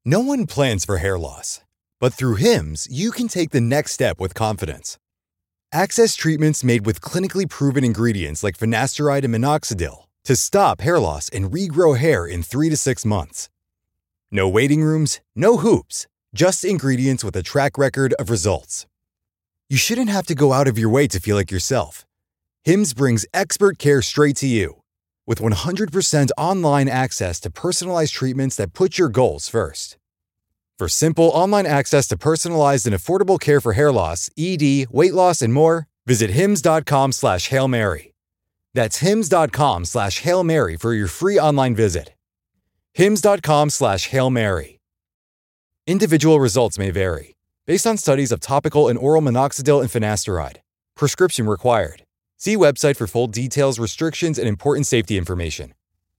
No one plans for hair loss, but through Hims, you can take the next step with confidence. Access treatments made with clinically proven ingredients like finasteride and minoxidil to stop hair loss and regrow hair in 3 to 6 months. No waiting rooms, no hoops, just ingredients with a track record of results. You shouldn't have to go out of your way to feel like yourself. Hims brings expert care straight to you. With 100% online access to personalized treatments that put your goals first. For simple online access to personalized and affordable care for hair loss, ED, weight loss, and more, visit hims.com/Hail Mary. That's hims.com/Hail Mary for your free online visit. hims.com/Hail Mary. Individual results may vary, based on studies of topical and oral minoxidil and finasteride. Prescription required. See website for full details, restrictions, and important safety information.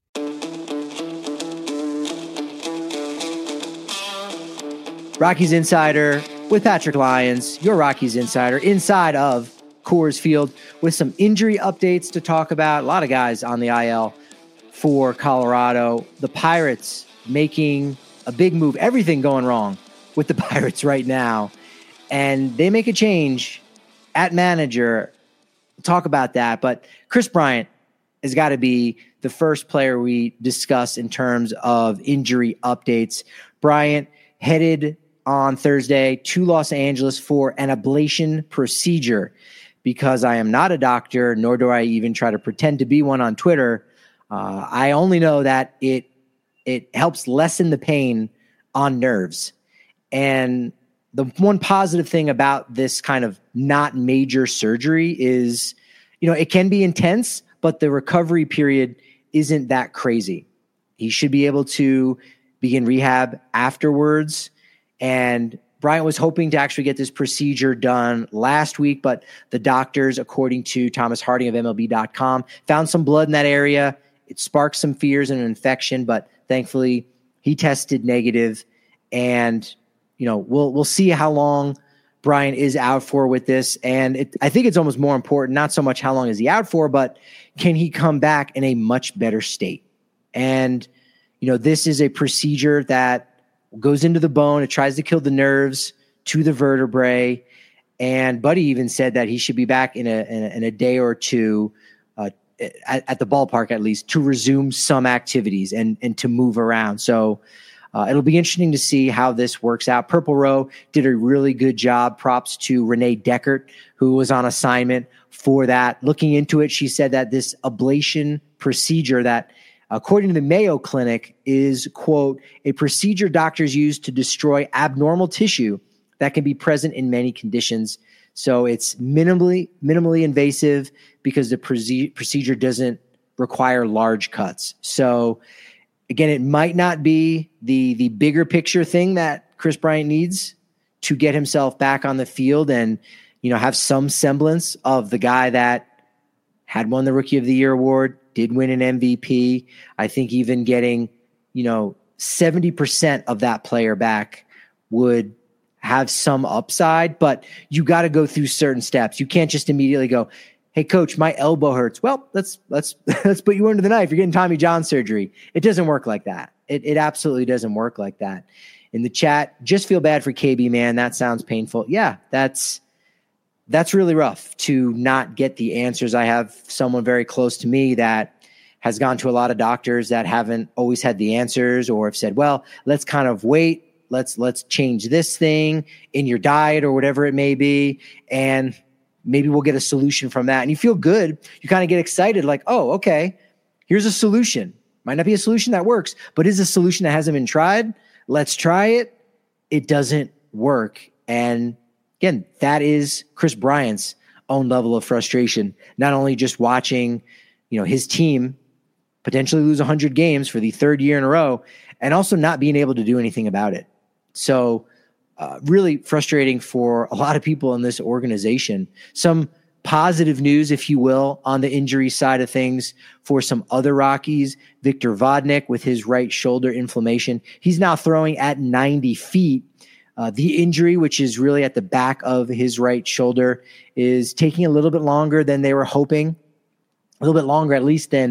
Rockies Insider with Patrick Lyons, your Rockies Insider, inside of Coors Field with some injury updates to talk about. A lot of guys on the IL for Colorado. The Pirates making a big move. Everything going wrong with the Pirates right now. And they make a change at manager. We'll talk about that. But Kris Bryant has got to be the first player we discuss in terms of injury updates. Bryant headed on Thursday to Los Angeles for an ablation procedure. Because I am not a doctor, nor do I even try to pretend to be one on Twitter. I only know that it helps lessen the pain on nerves. And the one positive thing about this kind of not major surgery is, it can be intense, but the recovery period isn't that crazy. He should be able to begin rehab afterwards. And Bryant was hoping to actually get this procedure done last week, but the doctors, according to Thomas Harding of MLB.com, found some blood in that area. It sparked some fears of an infection, but thankfully he tested negative. And, we'll see how long Bryant is out for with this. And I think it's almost more important, not so much how long is he out for, but can he come back in a much better state? And, this is a procedure that goes into the bone. It tries to kill the nerves to the vertebrae. And Buddy even said that he should be back in a day or two at the ballpark, at least, to resume some activities and to move around. So it'll be interesting to see how this works out. Purple Row did a really good job. Props to Renee Deckert, who was on assignment for that. Looking into it, she said that this ablation procedure that, according to the Mayo Clinic, is, quote, a procedure doctors use to destroy abnormal tissue that can be present in many conditions. So it's minimally invasive because the procedure doesn't require large cuts. So again, it might not be the bigger picture thing that Kris Bryant needs to get himself back on the field and, have some semblance of the guy that had won the Rookie of the Year award, did win an MVP. I think even getting, 70% of that player back would have some upside, but you got to go through certain steps. You can't just immediately go, hey coach, my elbow hurts. Well, let's put you under the knife. You're getting Tommy John surgery. It doesn't work like that. It absolutely doesn't work like that. In the chat, just feel bad for KB, man. That sounds painful. Yeah, that's really rough to not get the answers. I have someone very close to me that has gone to a lot of doctors that haven't always had the answers or have said, well, let's kind of wait. Let's change this thing in your diet or whatever it may be. And maybe we'll get a solution from that. And you feel good. You kind of get excited like, oh, okay, here's a solution. Might not be a solution that works, but is a solution that hasn't been tried. Let's try it. It doesn't work. And again, that is Kris Bryant's own level of frustration. Not only just watching, his team potentially lose 100 games for the third year in a row, and also not being able to do anything about it. So really frustrating for a lot of people in this organization. Some positive news, if you will, on the injury side of things for some other Rockies. Victor Vodnik with his right shoulder inflammation. He's now throwing at 90 feet. The injury, which is really at the back of his right shoulder, is taking a little bit longer than they were hoping. A little bit longer, at least, than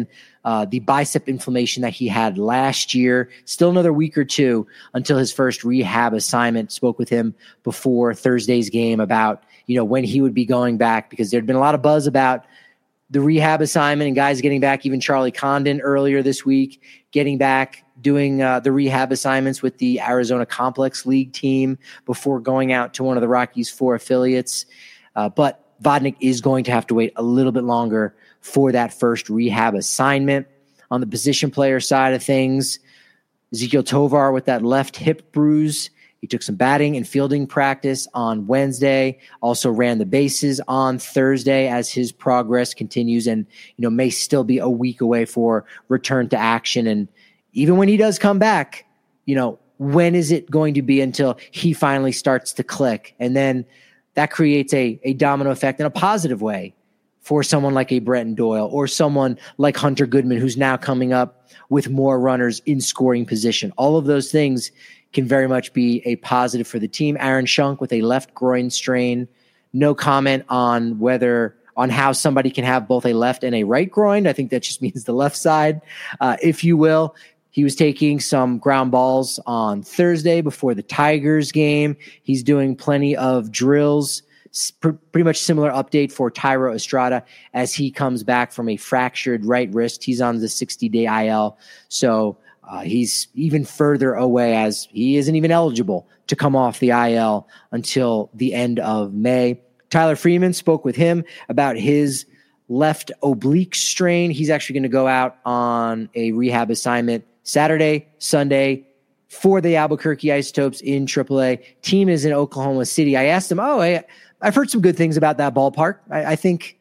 the bicep inflammation that he had last year. Still another week or two until his first rehab assignment. Spoke with him before Thursday's game about, when he would be going back, because there'd been a lot of buzz about the rehab assignment and guys getting back. Even Charlie Condon earlier this week getting back, doing the rehab assignments with the Arizona Complex League team before going out to one of the Rockies' 4 affiliates. But Vodnik is going to have to wait a little bit longer for that first rehab assignment. On the position player side of things, Ezequiel Tovar with that left hip bruise. He took some batting and fielding practice on Wednesday, also ran the bases on Thursday as his progress continues, and may still be a week away for return to action. And even when he does come back, when is it going to be until he finally starts to click? And then that creates a domino effect in a positive way for someone like a Brenton Doyle or someone like Hunter Goodman, who's now coming up with more runners in scoring position. All of those things can very much be a positive for the team. Aaron Schunk with a left groin strain. No comment on how somebody can have both a left and a right groin. I think that just means the left side, if you will. He was taking some ground balls on Thursday before the Tigers game. He's doing plenty of drills. Pretty much similar update for Thairo Estrada as he comes back from a fractured right wrist. He's on the 60-day IL. So he's even further away, as he isn't even eligible to come off the IL until the end of May. Tyler Freeman, spoke with him about his left oblique strain. He's actually going to go out on a rehab assignment Saturday, Sunday for the Albuquerque Isotopes in AAA. Team is in Oklahoma City. I asked him, I've heard some good things about that ballpark. I think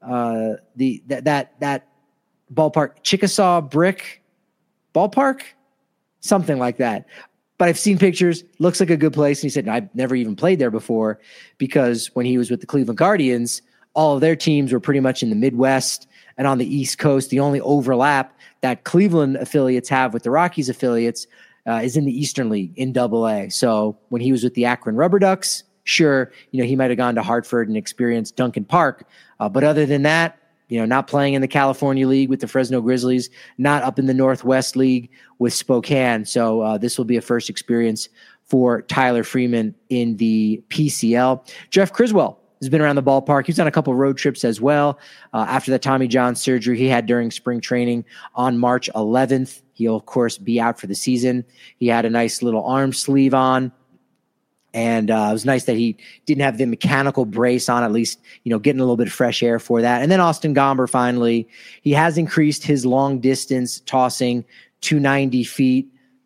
that ballpark, Chickasaw Brick Ballpark, something like that. But I've seen pictures, looks like a good place. And he said, I've never even played there before, because when he was with the Cleveland Guardians, all of their teams were pretty much in the Midwest and on the East Coast. The only overlap that Cleveland affiliates have with the Rockies affiliates is in the Eastern League in AA. So when he was with the Akron Rubber Ducks, sure, he might have gone to Hartford and experienced Duncan Park. But other than that, not playing in the California League with the Fresno Grizzlies, not up in the Northwest League with Spokane. So this will be a first experience for Tyler Freeman in the PCL. Jeff Criswell has been around the ballpark. He's on a couple road trips as well. After the Tommy John surgery he had during spring training on March 11th, he'll, of course, be out for the season. He had a nice little arm sleeve on. And it was nice that he didn't have the mechanical brace on, at least, getting a little bit of fresh air for that. And then Austin Gomber, finally, he has increased his long distance tossing to 90 feet.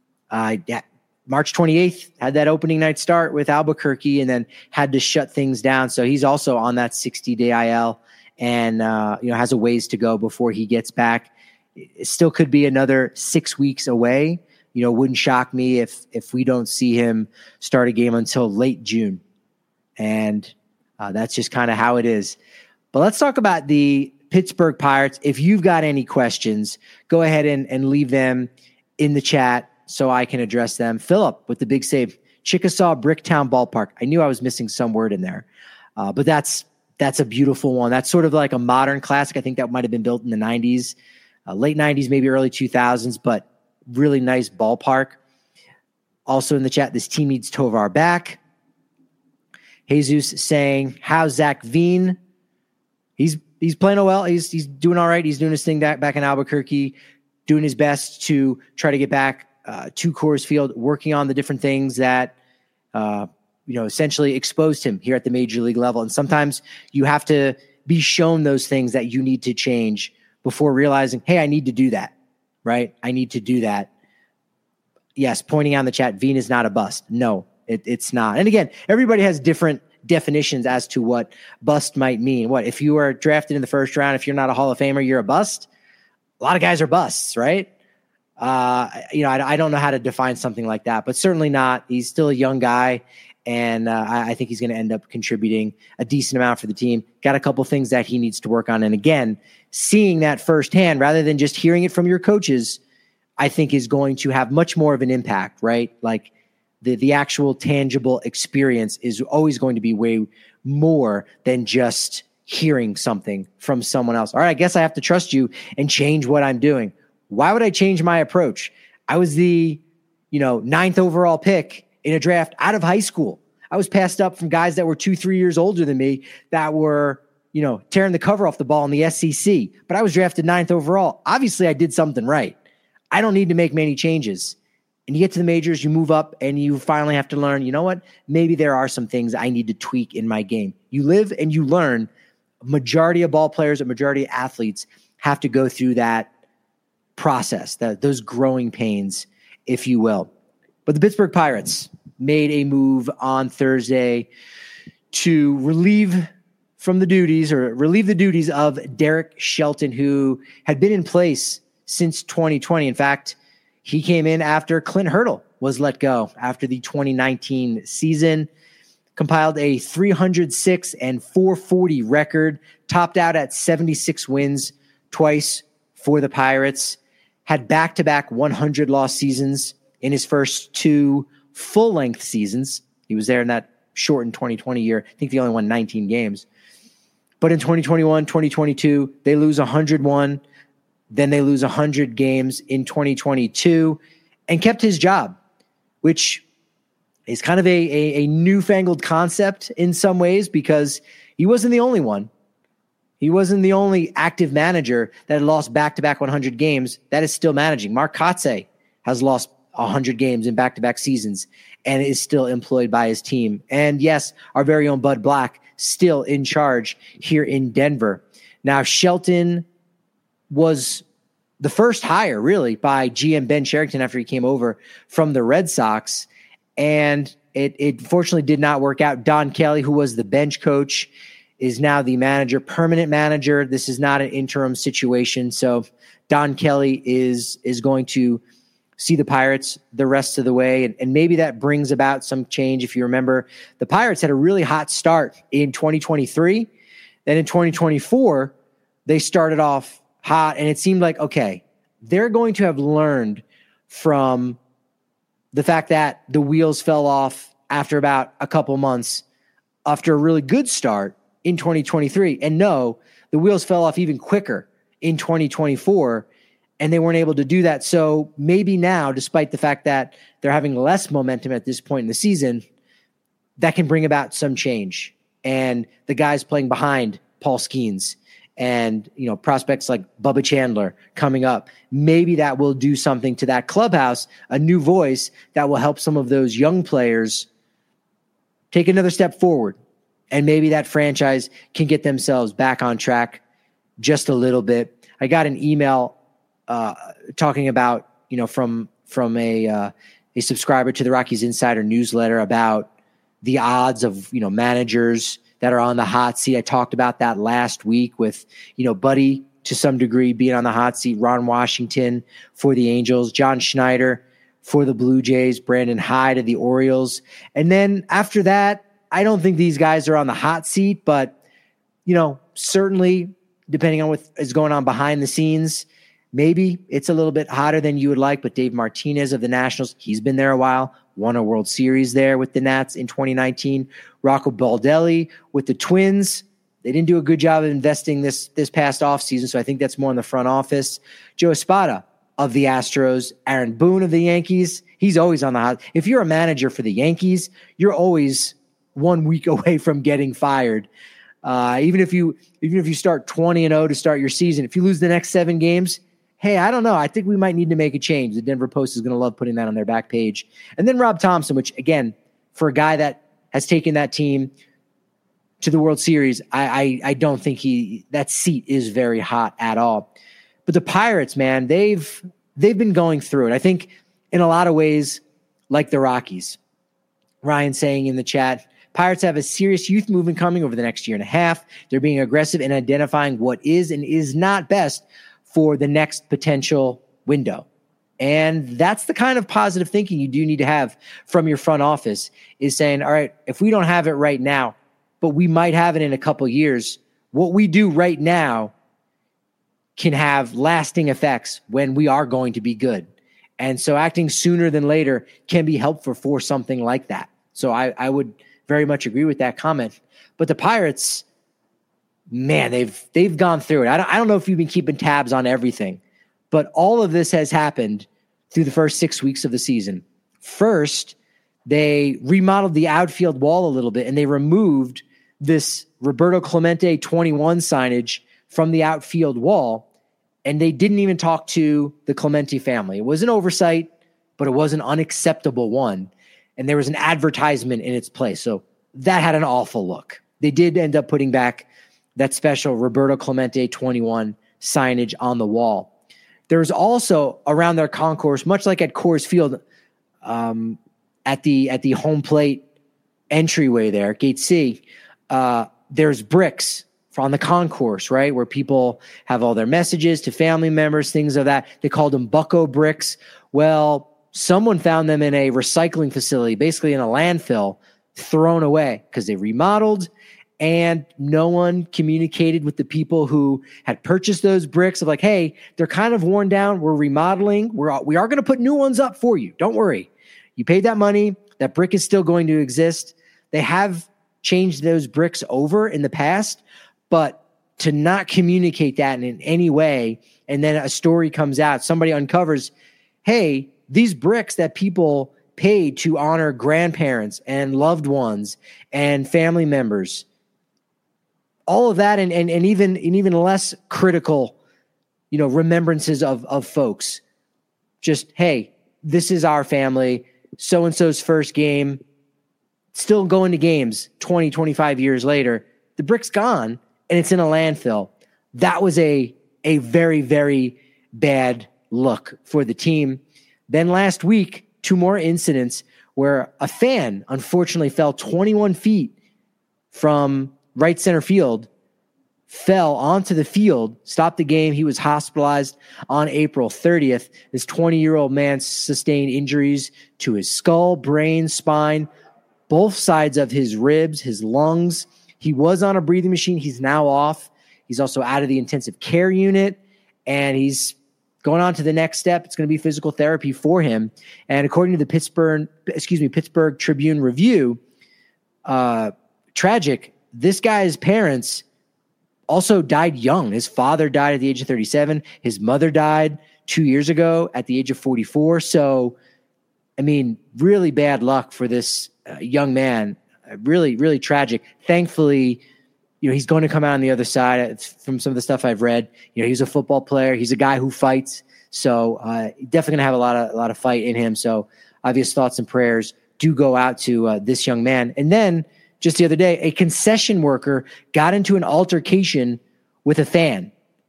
March 28th, had that opening night start with Albuquerque and then had to shut things down. So he's also on that 60-day IL and, has a ways to go before he gets back. It still could be another 6 weeks away. Wouldn't shock me if we don't see him start a game until late June. And that's just kind of how it is. But let's talk about the Pittsburgh Pirates. If you've got any questions, go ahead and leave them in the chat so I can address them. Philip with the big save, Chickasaw Bricktown Ballpark. I knew I was missing some word in there. But that's a beautiful one. That's sort of like a modern classic. I think that might have been built in the 90s, late 90s, maybe early 2000s, but really nice ballpark. Also in the chat, this team needs Tovar back. Jesus saying, how's Zach Veen? He's playing well. He's doing all right. He's doing his thing back in Albuquerque, doing his best to try to get back to Coors Field, working on the different things that essentially exposed him here at the major league level. And sometimes you have to be shown those things that you need to change before realizing, hey, I need to do that. Right? I need to do that. Yes, pointing out in the chat, Veen is not a bust. No, it's not. And again, everybody has different definitions as to what bust might mean. What, if you are drafted in the first round, if you're not a Hall of Famer, you're a bust? A lot of guys are busts, right? I don't know how to define something like that, but certainly not. He's still a young guy, and I think he's going to end up contributing a decent amount for the team. Got a couple things that he needs to work on. And again, seeing that firsthand rather than just hearing it from your coaches, I think is going to have much more of an impact, right? Like the actual tangible experience is always going to be way more than just hearing something from someone else. All right, I guess I have to trust you and change what I'm doing. Why would I change my approach? I was the, 9th overall pick in a draft out of high school. I was passed up from guys that were 2-3 years older than me that were, tearing the cover off the ball in the SEC. But I was drafted 9th overall. Obviously, I did something right. I don't need to make many changes. And you get to the majors, you move up, and you finally have to learn, you know what? Maybe there are some things I need to tweak in my game. You live and you learn. Majority of ball players, a majority of athletes have to go through that process, those growing pains, if you will. But the Pittsburgh Pirates made a move on Thursday to relieve the duties of Derek Shelton, who had been in place since 2020. In fact, he came in after Clint Hurdle was let go after the 2019 season, compiled a 306 and 440 record, topped out at 76 wins twice for the Pirates, had back-to-back 100-loss seasons in his first 2 full-length seasons. He was there in that shortened 2020 year. I think they only won 19 games. But in 2021, 2022, they lose 101. Then they lose 100 games in 2022 and kept his job, which is kind of a newfangled concept in some ways because he wasn't the only one. He wasn't the only active manager that had lost back-to-back 100 games that is still managing. Mark Kotsay has lost 100 games in back-to-back seasons and is still employed by his team. And yes, our very own Bud Black still in charge here in Denver. Now, Shelton was the first hire, really, by GM Ben Cherington after he came over from the Red Sox, and it fortunately did not work out. Don Kelly, who was the bench coach, is now the manager, permanent manager. This is not an interim situation, so Don Kelly is going to see the Pirates the rest of the way, and maybe that brings about some change. If you remember, the Pirates had a really hot start in 2023. Then in 2024, they started off hot, and it seemed like, okay, they're going to have learned from the fact that the wheels fell off after about a couple months after a really good start in 2023. And no, the wheels fell off even quicker in 2024, and they weren't able to do that. So maybe now, despite the fact that they're having less momentum at this point in the season, that can bring about some change. And the guys playing behind Paul Skeens and, prospects like Bubba Chandler coming up, maybe that will do something to that clubhouse, a new voice that will help some of those young players take another step forward. And maybe that franchise can get themselves back on track just a little bit. I got an email talking about, from a subscriber to the Rockies Insider newsletter about the odds of, managers that are on the hot seat. I talked about that last week with, Buddy to some degree being on the hot seat, Ron Washington for the Angels, John Schneider for the Blue Jays, Brandon Hyde of the Orioles. And then after that, I don't think these guys are on the hot seat, but, certainly depending on what is going on behind the scenes, maybe it's a little bit hotter than you would like. But Dave Martinez of the Nationals, he's been there a while, won a World Series there with the Nats in 2019. Rocco Baldelli with the Twins. They didn't do a good job of investing this past offseason, so I think that's more in the front office. Joe Espada of the Astros, Aaron Boone of the Yankees. He's always on the hot. If you're a manager for the Yankees, you're always 1 week away from getting fired. Even if you start 20-0 to start your season, if you lose the next 7 games, hey, I don't know. I think we might need to make a change. The Denver Post is going to love putting that on their back page. And then Rob Thompson, which, again, for a guy that has taken that team to the World Series, I don't think that seat is very hot at all. But the Pirates, man, they've been going through it. I think in a lot of ways, like the Rockies. Ryan saying in the chat, Pirates have a serious youth movement coming over the next year and a half. They're being aggressive in identifying what is and is not best for the next potential window. And that's the kind of positive thinking you do need to have from your front office, is saying, all right, if we don't have it right now, but we might have it in a couple years, what we do right now can have lasting effects when we are going to be good. And so acting sooner than later can be helpful for something like that. So I would very much agree with that comment. But the Pirates, man, they've gone through it. I don't know if you've been keeping tabs on everything, but all of this has happened through the first 6 weeks of the season. First, they remodeled the outfield wall a little bit, and they removed this Roberto Clemente 21 signage from the outfield wall, and they didn't even talk to the Clemente family. It was an oversight, but it was an unacceptable one, and there was an advertisement in its place. So that had an awful look. They did end up putting back that special Roberto Clemente 21 signage on the wall. There's also around their concourse, much like at Coors Field, at the home plate entryway there, Gate C, there's bricks on the concourse, right, where people have all their messages to family members, things of that. They called them Bucko bricks. Well, someone found them in a recycling facility, basically in a landfill, thrown away because they remodeled, and no one communicated with the people who had purchased those bricks of like, hey, they're kind of worn down. We're remodeling. We are going to put new ones up for you. Don't worry. You paid that money. That brick is still going to exist. They have changed those bricks over in the past, but to not communicate that in any way, and then a story comes out, somebody uncovers, hey, these bricks that people paid to honor grandparents and loved ones and family members, all of that, and even less critical, remembrances of folks. Just, hey, this is our family, so-and-so's first game, still going to games 20, 25 years later. The brick's gone, and it's in a landfill. That was a very, very bad look for the team. Then last week, 2 more incidents where a fan unfortunately fell 21 feet from right center field, fell onto the field, stopped the game. He was hospitalized on April 30th. This 20-year-old man sustained injuries to his skull, brain, spine, both sides of his ribs, his lungs. He was on a breathing machine. He's now off. He's also out of the intensive care unit, and he's going on to the next step. It's going to be physical therapy for him. And according to the Pittsburgh Tribune Review, tragic, this guy's parents also died young. His father died at the age of 37. His mother died 2 years ago at the age of 44. So, I mean, really bad luck for this young man. Really, really tragic. Thankfully, he's going to come out on the other side. From some of the stuff I've read, he's a football player. He's a guy who fights. So definitely going to have a lot of fight in him. So obvious thoughts and prayers do go out to this young man. And then just the other day, a concession worker got into an altercation with a fan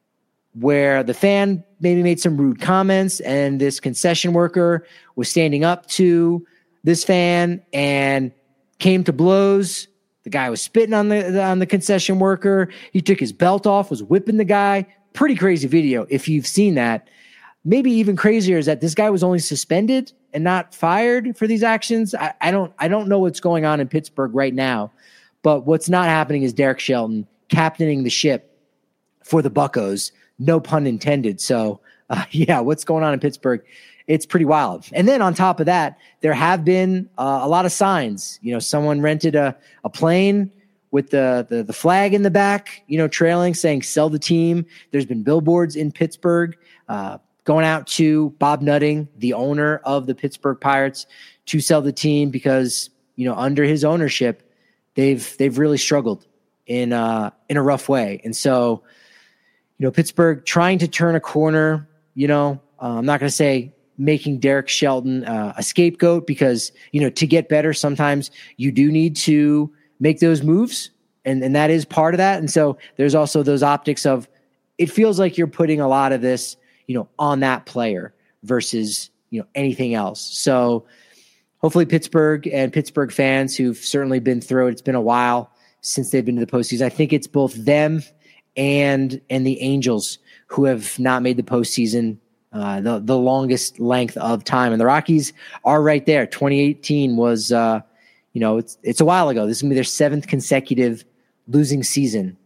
where the fan maybe made some rude comments, and this concession worker was standing up to this fan and came to blows. The guy was spitting on the concession worker. He took his belt off, was whipping the guy. Pretty crazy video if you've seen that. Maybe even crazier is that this guy was only suspended and not fired for these actions. I don't know what's going on in Pittsburgh right now, but what's not happening is Derek Shelton captaining the ship for the Buccos. No pun intended. So what's going on in Pittsburgh? It's pretty wild. And then on top of that, there have been a lot of signs. Someone rented a plane with the flag in the back, trailing, saying sell the team. There's been billboards in Pittsburgh going out to Bob Nutting, the owner of the Pittsburgh Pirates, to sell the team because, under his ownership, they've really struggled in a rough way. And so, Pittsburgh trying to turn a corner, I'm not going to say making Derek Shelton a scapegoat because, to get better, sometimes you do need to make those moves. And that is part of that. And so there's also those optics of, it feels like you're putting a lot of this, on that player versus, anything else. So hopefully Pittsburgh and Pittsburgh fans who've certainly been through it, it's been a while since they've been to the postseason. I think it's both them and the Angels who have not made the postseason the longest length of time. And the Rockies are right there. 2018 was, it's a while ago. This is going to be their 7th consecutive losing season.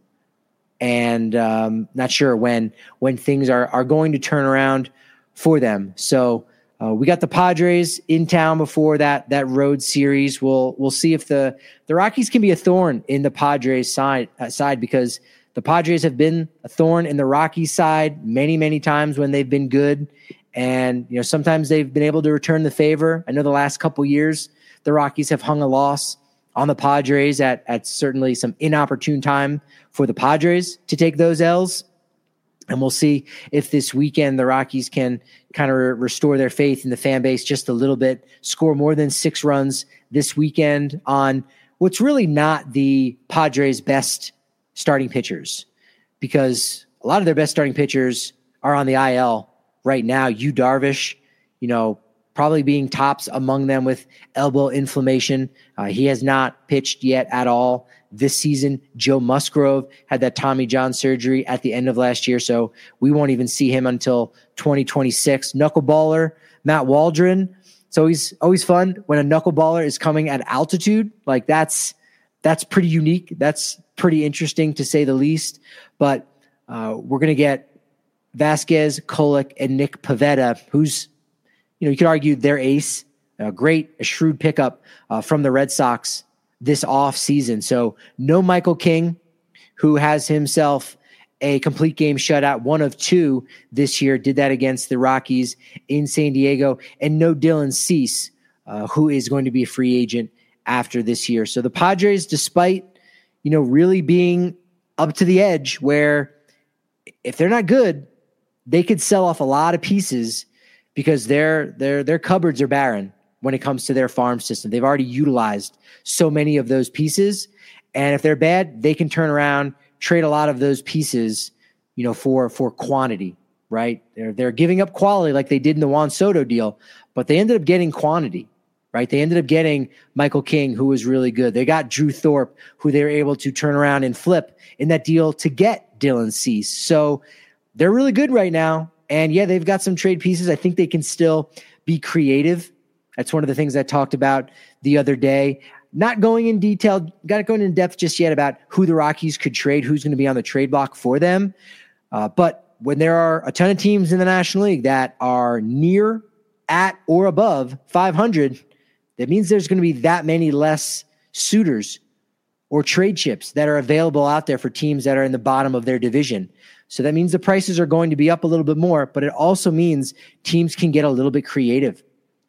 And not sure when things are going to turn around for them. So we got the Padres in town before that road series. We'll see if the Rockies can be a thorn in the Padres side because the Padres have been a thorn in the Rockies' side many, many times when they've been good. And, sometimes they've been able to return the favor. I know the last couple years, the Rockies have hung a loss on the Padres at certainly some inopportune time for the Padres to take those L's. And we'll see if this weekend the Rockies can kind of restore their faith in the fan base just a little bit, score more than 6 runs this weekend on what's really not the Padres' best starting pitchers, because a lot of their best starting pitchers are on the IL right now. Yu Darvish, probably being tops among them with elbow inflammation. He has not pitched yet at all this season. Joe Musgrove had that Tommy John surgery at the end of last year, so we won't even see him until 2026. Knuckleballer Matt Waldron. It's always fun when a knuckleballer is coming at altitude. Like that's pretty unique. That's pretty interesting to say the least. But we're going to get Vasquez, Kolek, and Nick Pivetta, who's, you could argue their ace. A shrewd pickup from the Red Sox this off season. So no Michael King, who has himself a complete game shutout, 1 of 2 this year, did that against the Rockies in San Diego, and no Dylan Cease, who is going to be a free agent after this year. So the Padres, despite, really being up to the edge where if they're not good, they could sell off a lot of pieces because their cupboards are barren when it comes to their farm system. They've already utilized so many of those pieces. And if they're bad, they can turn around, trade a lot of those pieces, for quantity, right? They're giving up quality like they did in the Juan Soto deal, but they ended up getting quantity, right? They ended up getting Michael King, who was really good. They got Drew Thorpe, who they were able to turn around and flip in that deal to get Dylan Cease. So they're really good right now. And yeah, they've got some trade pieces. I think they can still be creative. That's one of the things I talked about the other day. Not going in depth just yet about who the Rockies could trade, who's going to be on the trade block for them. But when there are a ton of teams in the National League that are near, at, or above 500, that means there's going to be that many less suitors or trade chips that are available out there for teams that are in the bottom of their division. So that means the prices are going to be up a little bit more, but it also means teams can get a little bit creative.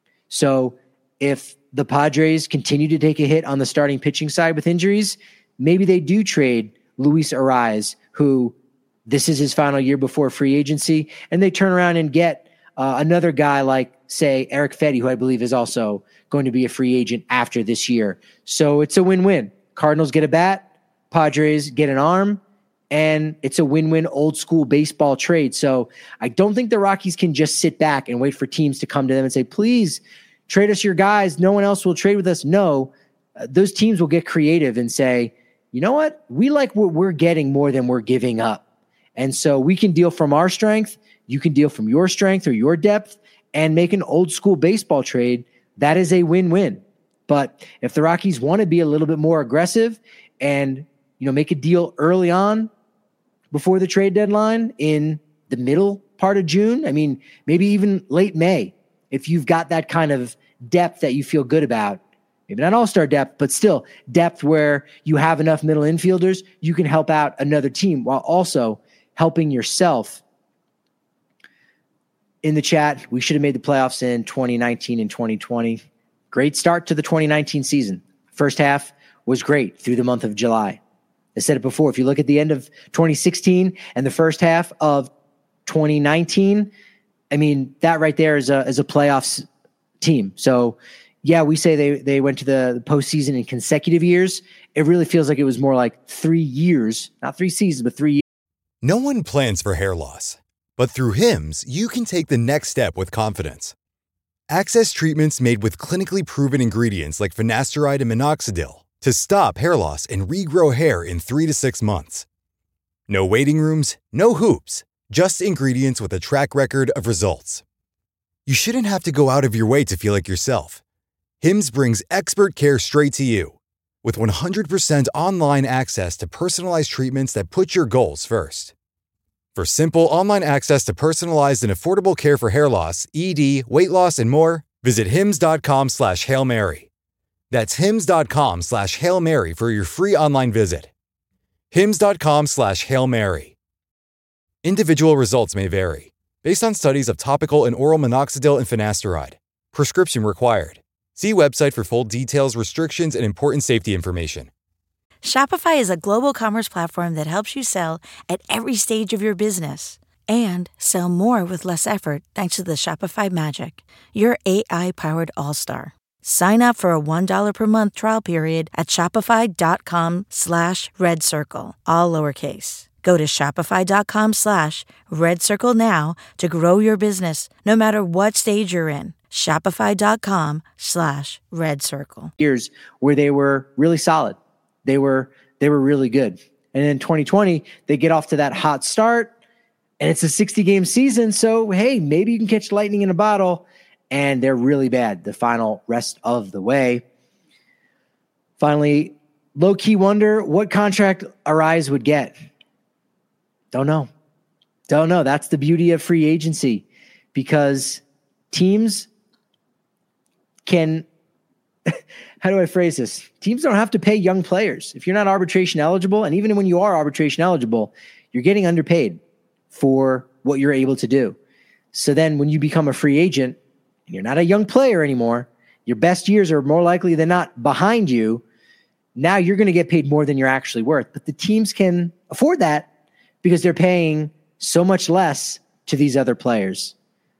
So if the Padres continue to take a hit on the starting pitching side with injuries, maybe they do trade Luis Arraez, who this is his final year before free agency, and they turn around and get another guy like, say, Eric Fetty, who I believe is also going to be a free agent after this year. So it's a win-win. Cardinals get a bat, Padres get an arm, and it's a win-win old school baseball trade. So I don't think the Rockies can just sit back and wait for teams to come to them and say, please trade us your guys. No one else will trade with us. No, those teams will get creative and say, you know what? We like what we're getting more than we're giving up. And so we can deal from our strength. You can deal from your strength or your depth and make an old school baseball trade. That is a win-win. But if the Rockies want to be a little bit more aggressive and, make a deal early on before the trade deadline in the middle part of June, maybe even late May, if you've got that kind of depth that you feel good about, maybe not all-star depth, but still depth where you have enough middle infielders, you can help out another team while also helping yourself. In the chat, we should have made the playoffs in 2019 and 2020. Great start to the 2019 season. First half was great through the month of July. I said it before, if you look at the end of 2016 and the first half of 2019, that right there is a playoffs team. So yeah, we say they went to the postseason in consecutive years. It really feels like it was more like 3 years, not 3 seasons, but 3 years. No one plans for hair loss, but through Hims, you can take the next step with confidence. Access treatments made with clinically proven ingredients like finasteride and minoxidil to stop hair loss and regrow hair in 3 to 6 months. No waiting rooms, no hoops, just ingredients with a track record of results. You shouldn't have to go out of your way to feel like yourself. Hims brings expert care straight to you. With 100% online access to personalized treatments that put your goals first. For simple online access to personalized and affordable care for hair loss, ED, weight loss, and more, visit hims.com/Hail Mary. That's hims.com/Hail Mary for your free online visit. Hims.com/Hail Mary. Individual results may vary, based on studies of topical and oral minoxidil and finasteride. Prescription required. See website for full details, restrictions, and important safety information. Shopify is a global commerce platform that helps you sell at every stage of your business and sell more with less effort thanks to the Shopify Magic, your AI-powered all-star. Sign up for a $1 per month trial period at shopify.com/redcircle, all lowercase. Go to shopify.com/redcircle now to grow your business, no matter what stage you're in. Shopify.com/redcircle. Years where they were really solid. They were really good. And in 2020, they get off to that hot start, and it's a 60-game season. So, hey, maybe you can catch lightning in a bottle, and they're really bad the final rest of the way. Finally, low-key wonder what contract Arraez would get. Don't know. That's the beauty of free agency, because teams can how do I phrase this? Teams don't have to pay young players. If you're not arbitration eligible, and even when you are arbitration eligible, you're getting underpaid for what you're able to do. So then when you become a free agent and you're not a young player anymore, your best years are more likely than not behind you. Now you're going to get paid more than you're actually worth. But the teams can afford that because they're paying so much less to these other players.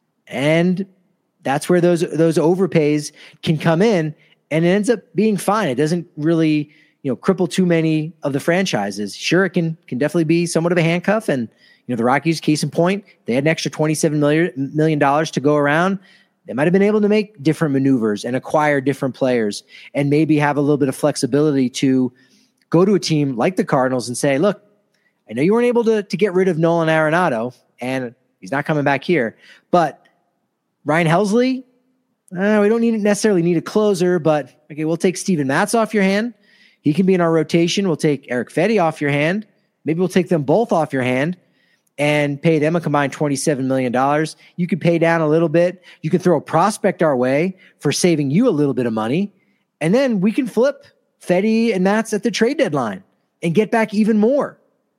And that's where those overpays can come in, and it ends up being fine. It doesn't really, cripple too many of the franchises. Sure, it can definitely be somewhat of a handcuff. And, the Rockies, case in point, they had an extra $27 million to go around. They might have been able to make different maneuvers and acquire different players and maybe have a little bit of flexibility to go to a team like the Cardinals and say, look, I know you weren't able to get rid of Nolan Arenado, and he's not coming back here, but Ryan Helsley, we don't necessarily need a closer, but okay, we'll take Steven Matz off your hand. He can be in our rotation. We'll take Eric Fedde off your hand. Maybe we'll take them both off your hand and pay them a combined $27 million. You could pay down a little bit. You could throw a prospect our way for saving you a little bit of money. And then we can flip Fedde and Matz at the trade deadline and get back even more.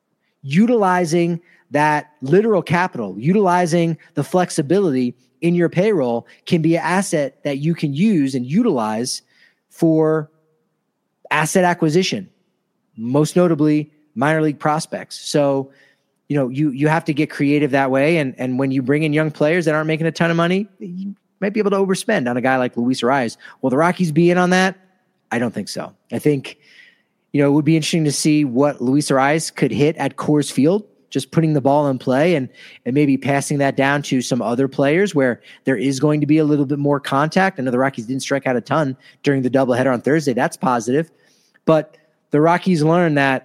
Utilizing that literal capital, utilizing the flexibility in your payroll can be an asset that you can use and utilize for asset acquisition, most notably minor league prospects. So, you have to get creative that way. And when you bring in young players that aren't making a ton of money, you might be able to overspend on a guy like Luis Arraez. Will the Rockies be in on that? I don't think so. I think, it would be interesting to see what Luis Arraez could hit at Coors Field, just putting the ball in play and maybe passing that down to some other players where there is going to be a little bit more contact. I know the Rockies didn't strike out a ton during the doubleheader on Thursday. That's positive. But the Rockies learned that,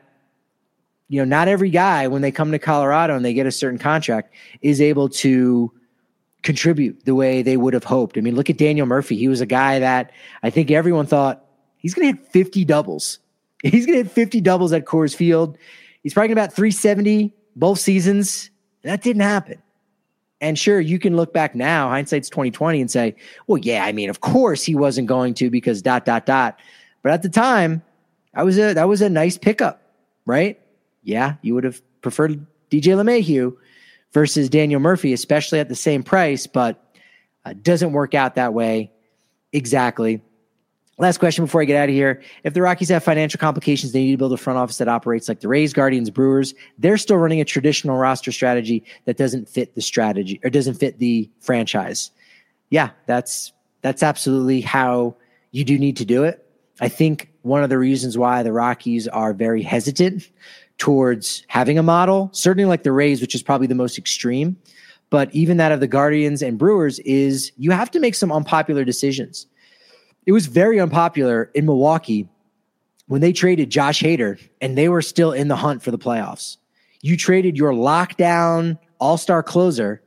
not every guy, when they come to Colorado and they get a certain contract, is able to contribute the way they would have hoped. I mean, look at Daniel Murphy. He was a guy that I think everyone thought he's going to hit 50 doubles. He's going to hit 50 doubles at Coors Field. He's probably about 370 both seasons. That didn't happen. And sure, you can look back now, hindsight's 2020, and say, well, yeah, I mean, of course he wasn't going to because ... But at the time, that was a nice pickup, right? Yeah, you would have preferred DJ LeMahieu versus Daniel Murphy, especially at the same price, but doesn't work out that way exactly. Last question before I get out of here. If the Rockies have financial complications, they need to build a front office that operates like the Rays, Guardians, Brewers. They're still running a traditional roster strategy that doesn't fit the strategy or doesn't fit the franchise. Yeah, that's absolutely how you do need to do it. I think one of the reasons why the Rockies are very hesitant towards having a model, certainly like the Rays, which is probably the most extreme, but even that of the Guardians and Brewers, is you have to make some unpopular decisions. It was very unpopular in Milwaukee when they traded Josh Hader and they were still in the hunt for the playoffs. You traded your lockdown all-star closer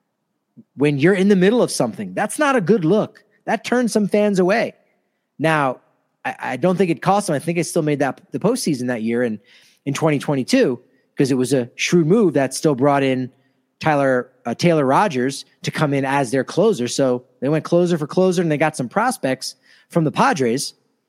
when you're in the middle of something. That's not a good look. That turned some fans away. Now, I don't think it cost them. I think it still made that the postseason that year in 2022 because it was a shrewd move that still brought in Taylor Rogers to come in as their closer. So they went closer for closer and they got some prospects from the Padres.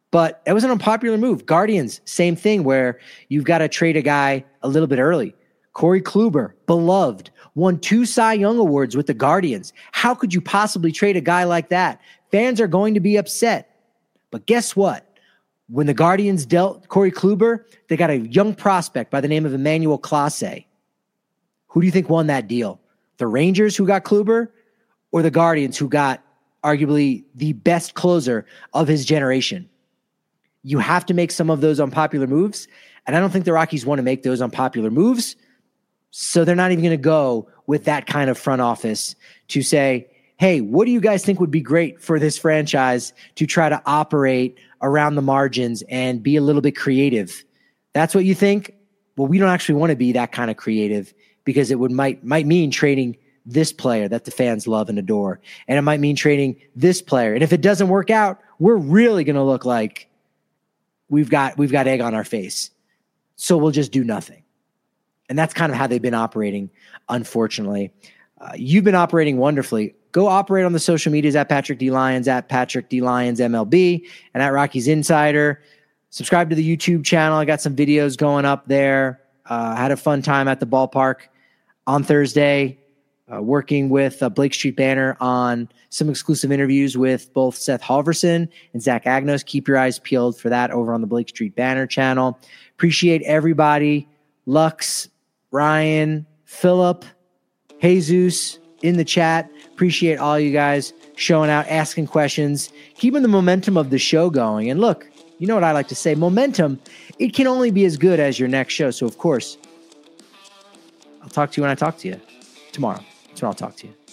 But it was an unpopular move. Guardians, same thing, where you've got to trade a guy a little bit early. Corey Kluber, beloved, won 2 Cy Young Awards with the Guardians. How could you possibly trade a guy like that? Fans are going to be upset. But guess what? When the Guardians dealt Corey Kluber, they got a young prospect by the name of Emmanuel Clase. Who do you think won that deal? The Rangers, who got Kluber, or the Guardians, who got arguably the best closer of his generation? You have to make some of those unpopular moves, and I don't think the Rockies want to make those unpopular moves, so they're not even going to go with that kind of front office to say, hey, what do you guys think would be great for this franchise to try to operate around the margins and be a little bit creative? That's what you think? Well, we don't actually want to be that kind of creative, because it might mean trading this player that the fans love and adore. And it might mean trading this player. And if it doesn't work out, we're really going to look like we've got egg on our face. So we'll just do nothing. And that's kind of how they've been operating, unfortunately. You've been operating wonderfully. Go operate on the social medias at Patrick D. Lyons, at Patrick D. Lyons MLB, and at Rockies Insider. Subscribe to the YouTube channel. I got some videos going up there. Had a fun time at the ballpark on Thursday, working with Blake Street Banner on some exclusive interviews with both Seth Halverson and Zach Agnos. Keep your eyes peeled for that over on the Blake Street Banner channel. Appreciate everybody. Lux, Ryan, Phillip, Jesus in the chat. Appreciate all you guys showing out, asking questions, keeping the momentum of the show going. And look, you know what I like to say, momentum, it can only be as good as your next show. So, of course, I'll talk to you when I talk to you tomorrow. That's when I'll talk to you.